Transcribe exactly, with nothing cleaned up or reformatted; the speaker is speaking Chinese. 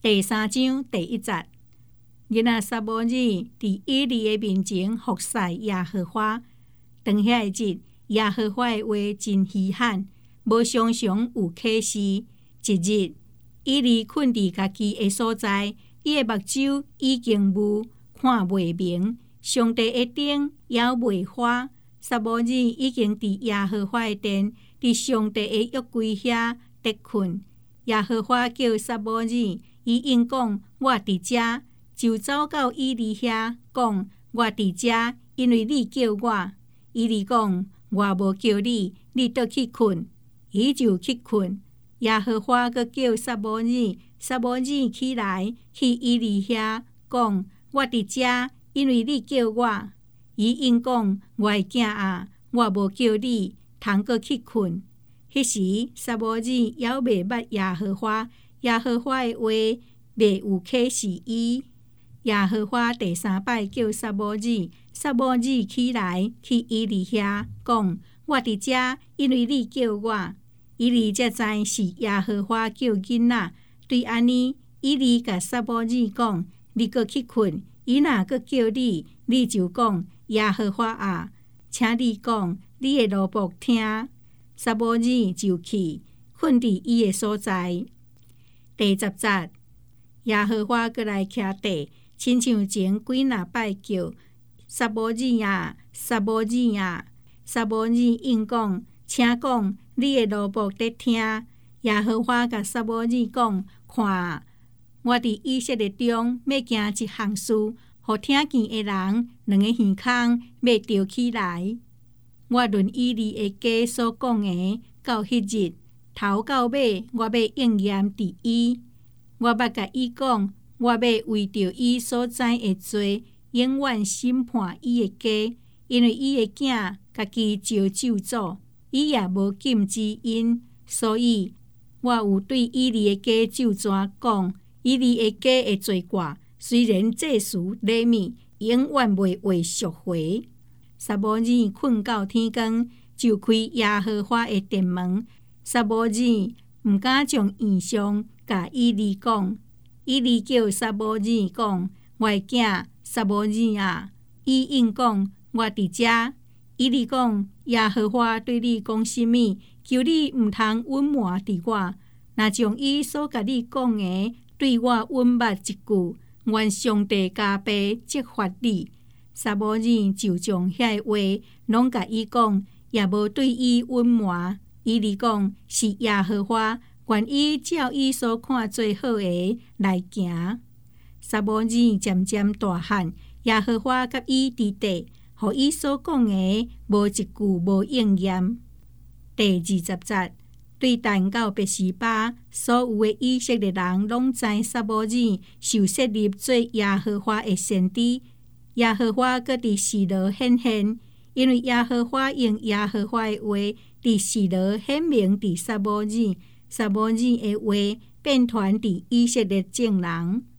第三章第一节，囡仔撒母耳伫以利的面前服侍耶和華。当遐日，耶和華的話真稀罕，無常常有啟示。一日，以利困佇家己的所在，伊的目睭已經霧，看袂明，上帝的燈也袂發。撒母耳已經佇耶和華的殿，佇上帝的約櫃遐得困。耶和華叫撒母耳，伊應講：我佇遮，就走到以利遐，講：我佇遮，因為你叫我。以利講：我無叫你，你倒去困。伊就去困。耶和華閣叫撒母耳，撒母耳起來，去以利遐，講：我佇遮，因為你叫我。伊應講：我的囝啊，我無叫你，通閣去困。迄時，撒母耳猶袂捌耶和華，耶和華的話袂有啟示伊。耶和華第三擺叫撒母耳，撒母耳起來，去以利遐，講：我佇遮，因為你叫我。以利才知是耶和華叫囡仔。對安尼，以利甲撒母耳講：你閣去困。伊若閣叫你，你就講：耶和華啊，請你講，你的奴僕聽。撒母耳就去，困佇伊的所在。第十節，耶和華閣來徛地，親像前幾若擺叫撒母耳啊，撒母耳啊。撒母耳應講：請講，你的奴僕在聽。耶和華甲撒母耳講：看，我佇以色列中要行一項事，互聽見的人兩個耳孔要著起來。我論以利的家所講的，到迄日頭到尾，我要應驗佇伊。我捌甲伊講，我要為着伊所知的罪，永遠審判伊的家，因為伊的囝家己招咒詛，伊也無禁止因，所以我有對以利的家咒詛講：以利的家的罪過，雖然祭司利未永遠袂為贖回。撒母耳困到天光，就開耶和華的殿門。撒母耳毋敢將異象甲以利講。以利叫撒母耳講：我的囝撒母耳啊！伊應講：我佇遮。以利講：耶和華對你講什麼？求你毋通隱瞞佇我。若將伊所甲你講的對我隱捌一句，願上帝加倍責罰你。撒母耳就將遐個話攏甲伊講，也無對伊隱瞞。以利講：是耶和華，願伊照伊所看最好的來行。撒母耳漸漸大漢，耶和華甲伊佇地，互伊所講的無一句無應驗。第二十節，對但到別是巴，所有的以色列人攏知撒母耳受設立做耶和華的先知。耶和華閣佇示羅顯現，因為耶和華用耶和華的話佇示羅顯明佇撒母耳，撒母耳的話遍傳佇以色列眾人。